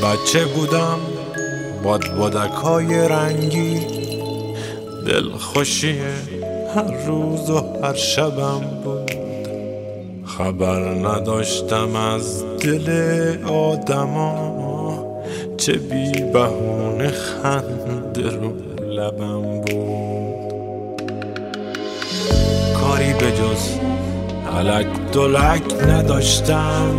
بچه بودم بادبادک‌های رنگی، دلخوشی هر روز و هر شبم بود. خبر نداشتم از دل آدما، چه بی بهونه خنده رو لبم بود. کاری به جز الک دلک نداشتم،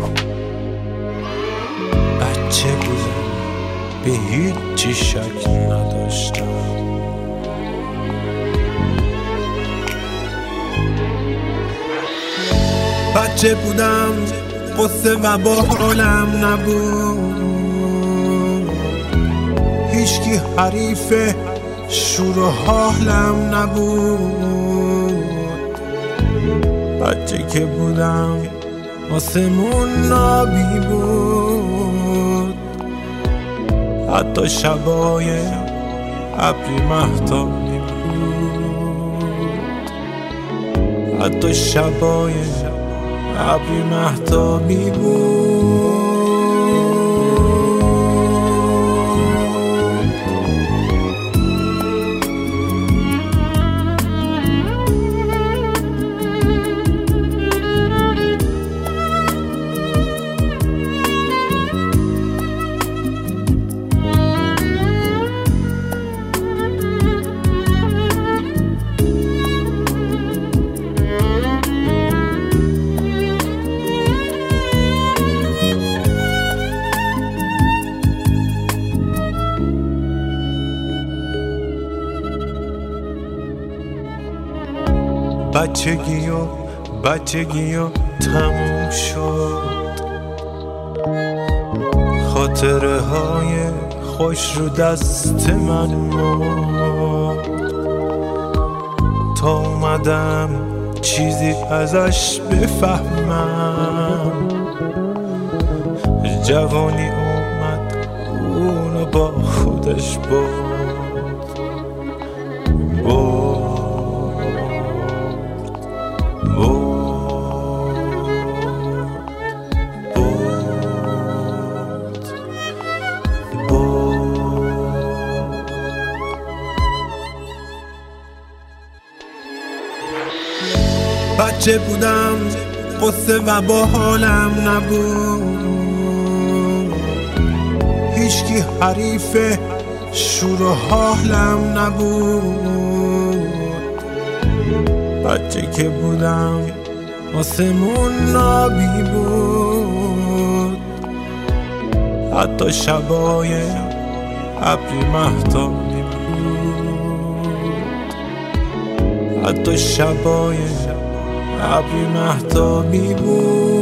بچه بودم به هیچی شک نداشتم. بچه بودم قصه و باحالم نبود، هیچکی حریف شور و حالم نبود. بچه که بودم آسمون نابی بود، حتی شبای ابری مهتابی بود، حتی شبای ابری مهتابی بود. بچگی و تموم شد، خاطره های خوش رو دست من مرد. تا اومدم چیزی ازش بفهمم، جوانی اومد اونو با خودش برد. بچه بودم قصه و باحالم نبود، هیچکی حریف شور و حالم نبود. بچه که بودم آسمون نابی بود، حتی شبای ابری مهتابی بود، حتی شبای ابری مهتابی بود.